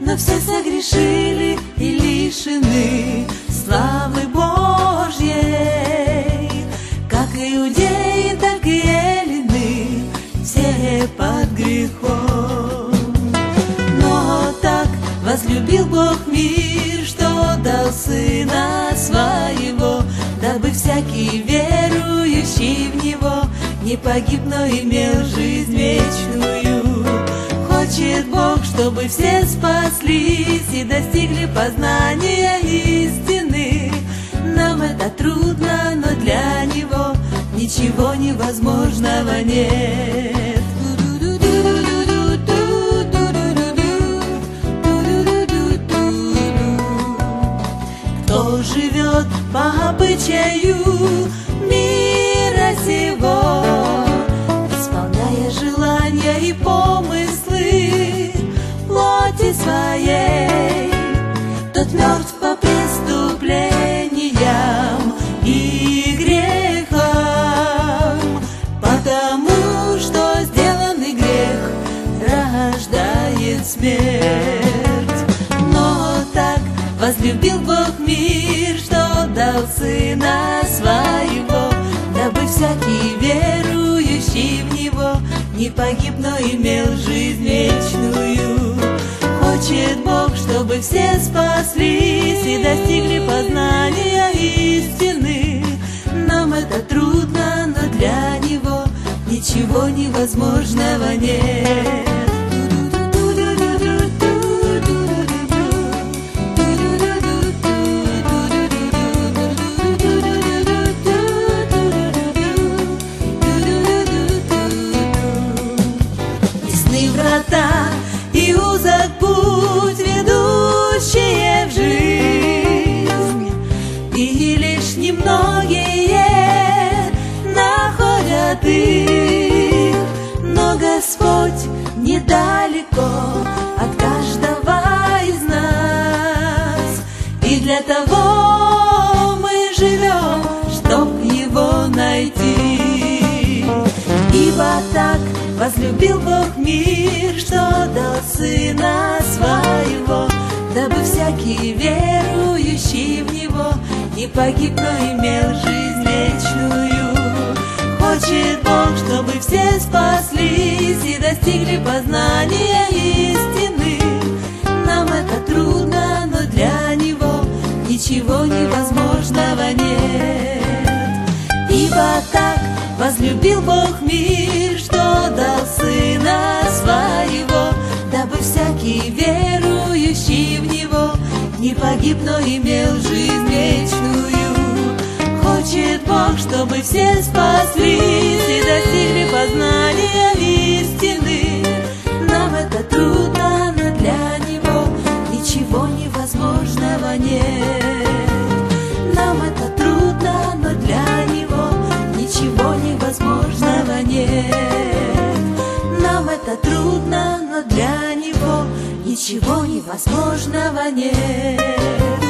но все согрешили и лишены славы Божьей. Как иудеи, так и эллины, все под грехом. Но так возлюбил Бог мир, что дал Сына Своего, дабы всякий верующий в Него не погиб, но имел жизнь вечную. Хочет Бог, чтобы все спаслись и достигли познания истины. Нам это трудно, но для Него ничего невозможного нет. Кто живет по обычаю мира сего, исполняя желания и помыслы плоти своей, тот мертв по преступлениям и грехам, потому что сделанный грех рождает смерть. Но так возлюбил Бог мир, что дал Сына Своего, дабы всякий верующий в Него не погиб, но имел жизнь вечную. Хочет Бог, чтобы все спаслись и достигли познания истины. Нам это трудно, но для Него ничего невозможного нет. Врата и узок путь, ведущие в жизнь, и лишь немногие находят их. Но Господь недалеко от каждого из нас, и для того мы живем, чтоб Его найти. Ибо так возлюбил Бог мир, что дал Сына Своего, дабы всякий верующий в Него не погиб, но имел жизнь вечную. Хочет Бог, чтобы все спаслись и достигли познания истины. Нам это трудно, но для Него ничего невозможного нет. Ибо так возлюбил Бог мир, что дал Сына Своего, дабы всякий верующий в Него не погиб, но имел жизнь вечную. Хочет Бог, чтобы все спаслись и достигли познания истины. Нам это трудно, но для Него ничего невозможного нет. Нам это трудно, но для Него ничего невозможного нет. Нам это трудно, но для Него ничего невозможного нет.